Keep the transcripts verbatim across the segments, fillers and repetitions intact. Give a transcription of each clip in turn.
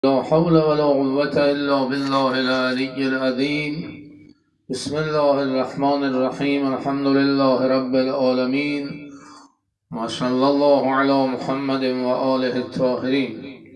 لا حول ولا قوة إلا بالله العلي العظيم. بسم الله الرحمن الرحيم. الحمد لله رب العالمين، ما صلى الله على محمد و آله الطاهرین.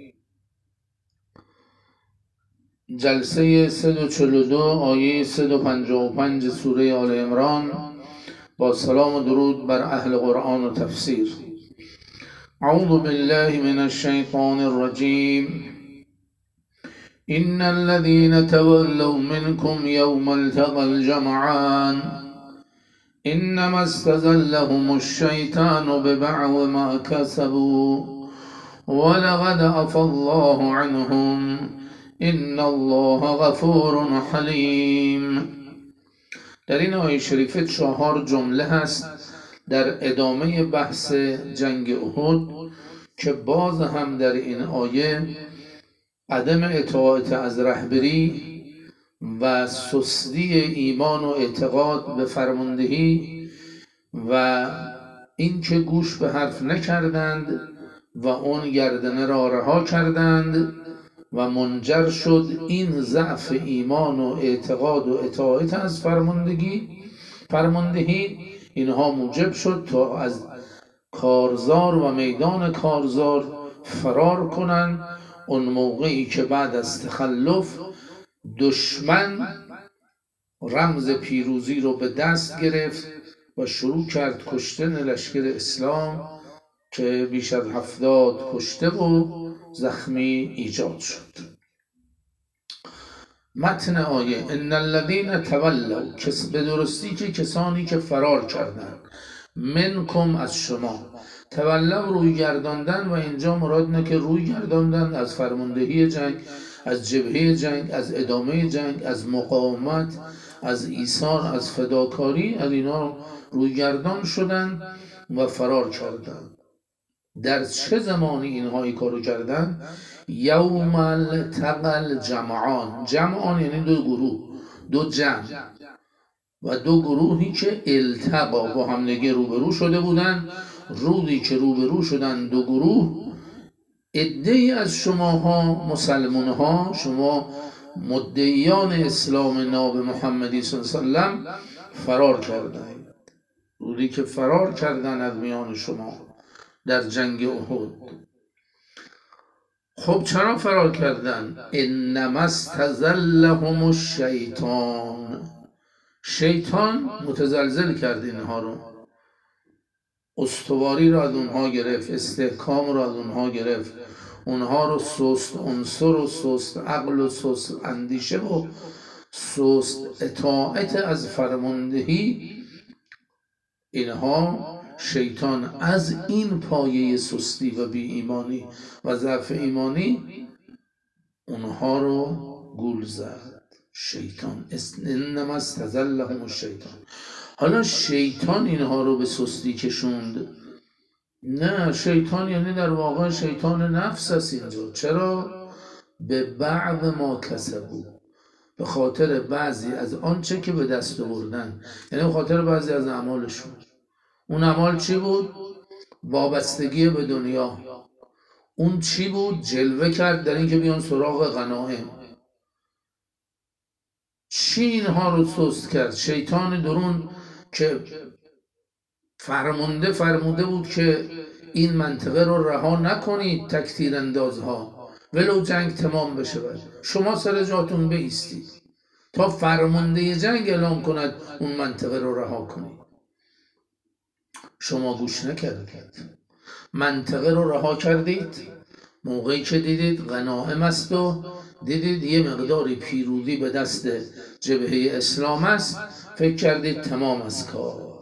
جلسه صد و چهل و دو آیه صد و پنجاه و پنج سوره آل عمران، با سلام و درود بر اهل قرآن و تفسیر. اعوذ بالله من الشیطان الرجیم. إن الذين تولوا منكم يوم التقى الجمعان إنما استزلهم الشيطان ببعض ما كسبوا ولقد عفا الله عنهم إن الله غفور حلیم. در این آیه شریفه چهار جمله هست در ادامه بحث جنگ احد که باز هم در این آیه عدم اطاعت از رهبری و سستی ایمان و اعتقاد به فرماندهی و اینکه گوش به حرف نکردند و اون گردنه را رها کردند و منجر شد این ضعف ایمان و اعتقاد و اطاعت از فرماندگی فرماندهی اینها موجب شد تا از کارزار و میدان کارزار فرار کنند. اون موقعی که بعد از تخلف دشمن رمز پیروزی رو به دست گرفت و شروع کرد کشتن لشکر اسلام که بیش از هفتاد کشته و زخمی ایجاد شد. متن آیه: ان الذین تولوا، به درستی که کسانی که فرار کردند، منکم از شما، تولوا روی گرداندن، و اینجا مراد نه که روی گرداندن از فرماندهی جنگ، از جبهه جنگ، از ادامه جنگ، از مقاومت، از ایثار، از فداکاری، از اینا روی گردان شدن و فرار کردند. در چه زمانی اینها این کارو کردن؟ یوم التقى الجمعان. جمعان یعنی دو گروه، دو جمع و دو گروهی که التقا با هم دیگه روبرو شده بودن. روزی که روبرو شدن دو گروه، عده‌ای از شماها مسلمان ها، شما مدعیان اسلام ناب محمدی صلی الله علیه وسلم فرار کردند. روزی که فرار کردن از میان شما در جنگ احد. خب چرا فرار کردن؟ انما استزلهم الشیطان. شیطان متزلزل کرد اینها رو، استواری را از اونها گرفت، استحکام را از اونها گرفت، اونها رو سست عنصر و سست عقل و سست اندیشه و سست اطاعت از فرماندهی، اینها شیطان از این پایه سستی و بی ایمانی و ضعف ایمانی اونها رو گول زد. شیطان انما استزلهم الشیطان. حالا شیطان اینها رو به سستی کشوند؟ نه، شیطان یعنی در واقع شیطان نفس است اینجا. چرا؟ به بعض ما کسبو، به خاطر بعضی از آنچه که به دست آوردن، یعنی به خاطر بعضی از اعمالشون. اون اعمال چی بود؟ وابستگی به دنیا. اون چی بود؟ جلوه کرد در این که بیان سراغ غنایم. چی اینها رو سست کرد؟ شیطان درون که فرمانده فرموده بود که این منطقه رو رها نکنید تکتیر اندازها، ولو جنگ تمام بشه، شما سر جاتون بایستید تا فرمانده جنگ اعلام کند اون منطقه رو رها کنید. شما گوش نکردید، منطقه رو رها کردید. موقعی که دیدید غنایم است و دیدید یه مقداری پیروزی به دست جبهه اسلام است، فکر کردید تمام از کار.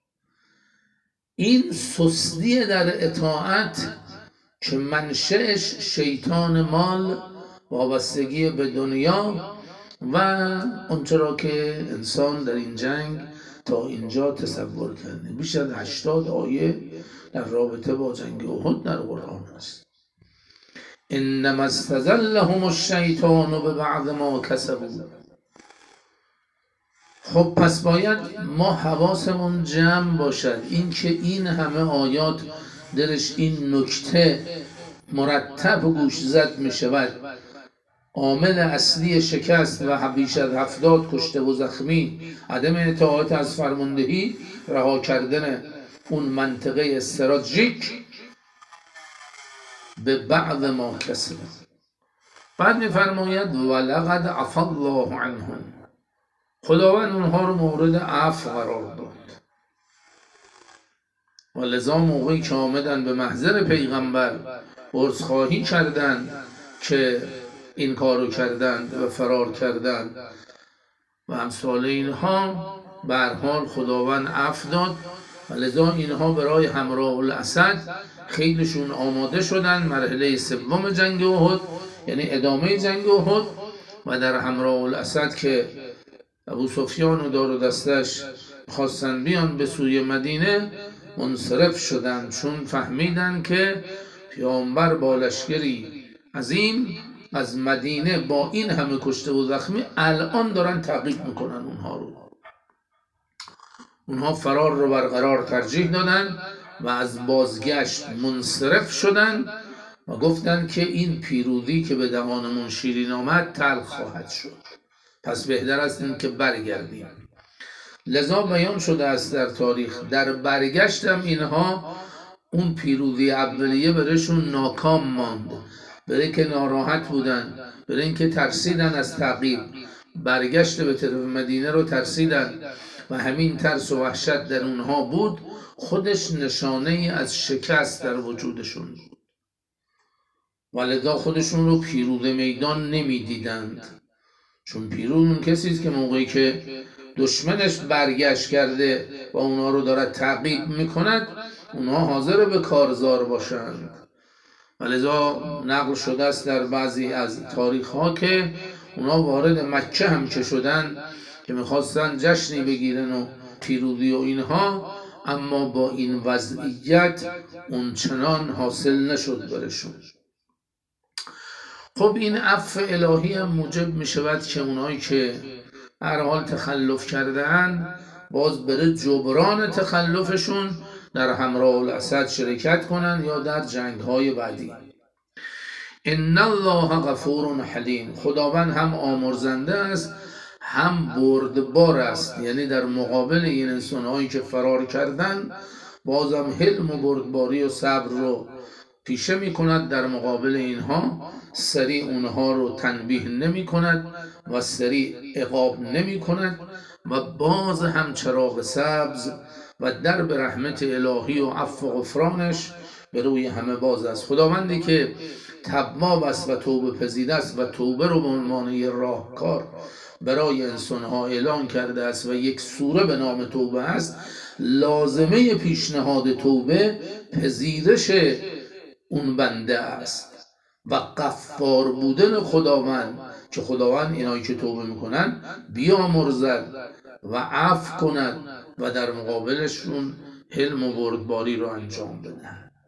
این سستی در اطاعت که منشأش شیطان مال، وابستگی به دنیا و اونچه را که انسان در این جنگ تا اینجا تصور کرده. بیش از هشتاد آیه در رابطه با جنگ احد در قرآن است. انما استزلهم الشیطان ببعض ما کسبوا. خب پس باید ما حواسمون جمع باشد، این که این همه آیات درش این نکته مرتب گوش زد می شود عامل اصلی شکست و بیش از هفتاد کشته و زخمی عدم اطاعت از فرماندهی، رها کردن اون منطقه استراتژیک به بعض ما کسب. بعد میفرماید ولقد عفا الله عنهم، خداوند اونها رو مورد عفو قرار داد. و لذا موقعی که آمدن به محضر پیغمبر عذرخواهی کردند که این کارو کردند و فرار کردند و امثال اینها، به هر حال خداوند عفو داد و لذا اینها برای همراه الاسد خیلیشون آماده شدن. مرحله سوم جنگ احد یعنی ادامه جنگ احد، و در همراه الاسد که ابو سفیان و دار و دستش خواستن بیان به سوی مدینه، منصرف شدن، چون فهمیدن که پیامبر با لشکری عظیم از مدینه با این همه کشته و زخمی الان دارن تعقیب میکنن اونها رو. اونها فرار رو برقرار ترجیح دادن و از بازگشت منصرف شدن و گفتن که این پیروزی که به دهانمون شیرین آمد تلخ خواهد شد، پس بهتر است این که برگردیم. لذا بیان شده است در تاریخ در برگشتم اینها اون پیروزی اولیه برشون ناکام ماند، برای که ناراحت بودن، برای اینکه ترسیدن از تعقیب، برگشت به طرف مدینه رو ترسیدن و همین ترس و وحشت در اونها بود، خودش نشانه ای از شکست در وجودشون بود. ولذا خودشون رو پیروز میدان نمی دیدند، چون پیروز اون کسی است که موقعی که دشمنش برگشت کرده و اونا رو داره تعقیب میکند اونا حاضر به کارزار باشند. ولذا نقل شده است در بعضی از تاریخ ها که اونا وارد مکه هم که شدن که میخواستن جشنی بگیرن و پیروزی و اینها، اما با این وضعیت اون چنان حاصل نشد برشون. خب این عفو الهی هم موجب میشود که اونایی که هر حال تخلف کرده باز بره جبران تخلفشون در همراه الاسد شرکت کنن یا در جنگ های بعدی. ان الله غفور حلیم، خداوند هم آمرزنده است هم بردبار است، یعنی در مقابل این انسانهایی که فرار کردن بازم حلم و بردباری و صبر رو پیشه می کند در مقابل اینها، سریع اونها رو تنبیه نمی کند و سریع عقاب نمی کند و باز هم چراغ سبز و درب رحمت الهی و عفو و غفرانش به روی همه باز است. خداوندی که تواب است و توبه پذیر است و توبه رو به عنوان یک راهکار برای انسانها اعلان کرده است و یک سوره به نام توبه است، لازمه پیشنهاد توبه پذیرش اون بنده است و غفار بودن خداوند، که خداوند اینایی که توبه میکنن بیامرزد و عفو کند و در مقابلشون حلم و بردباری رو انجام بده.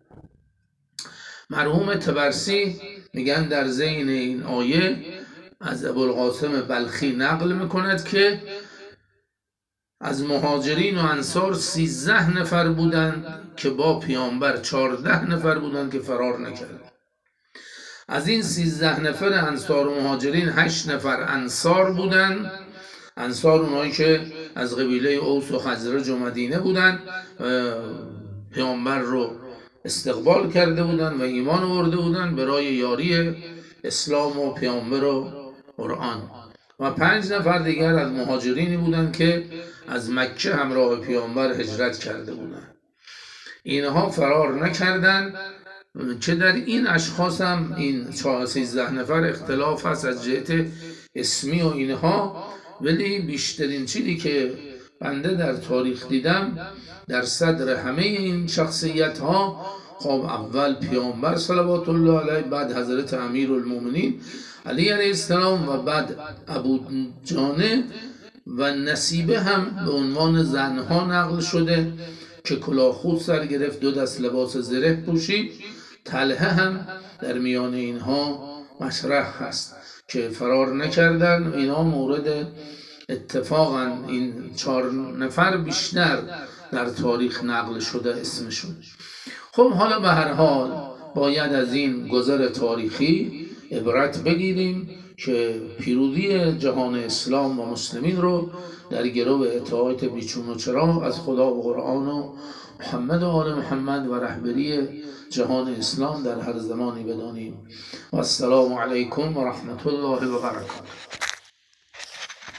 مرحوم طبرسی میگن در ذیل این آیه از ابوالقاسم بلخی نقل میکند که از مهاجرین و انصار سیزده نفر بودند که با پیامبر، چارده نفر بودند که فرار نکردند. از این سیزده نفر انصار و مهاجرین هشت نفر انصار بودند. انصار اونایی که از قبیله اوس و خزرج و مدینه بودند، پیامبر رو استقبال کرده بودند و ایمان آورده بودند برای یاری اسلام و پیامبر و قرآن. و پنج نفر دیگر از مهاجرینی بودند که از مکه همراه پیامبر هجرت کرده بودند. اینها فرار نکردند، که در این اشخاص هم این سیزده نفر اختلاف هست از جهت اسمی و اینها، ولی بیشترین چیزی که بنده در تاریخ دیدم در صدر همه این شخصیت ها، خب اول پیامبر صلوات الله علیه، بعد حضرت امیرالمومنین علی علیه السلام و بعد ابو جانه و نصیبه هم به عنوان زنها نقل شده که کلاه خود سر گرفت، دو دست لباس زره پوشید. طلحه هم در میان اینها مشرح هست که فرار نکردن. اینا مورد اتفاقا این چهار نفر بیشتر در تاریخ نقل شده اسمشون. خب حالا به هر حال باید از این گذر تاریخی عبرت بگیریم که پیروزی جهان اسلام و مسلمین رو در گرو اطاعت بیچون و چرا از خدا و قرآن و محمد و آل محمد و رهبری جهان اسلام در هر زمانی بدانیم. و السلام علیکم و رحمت الله و برکاته.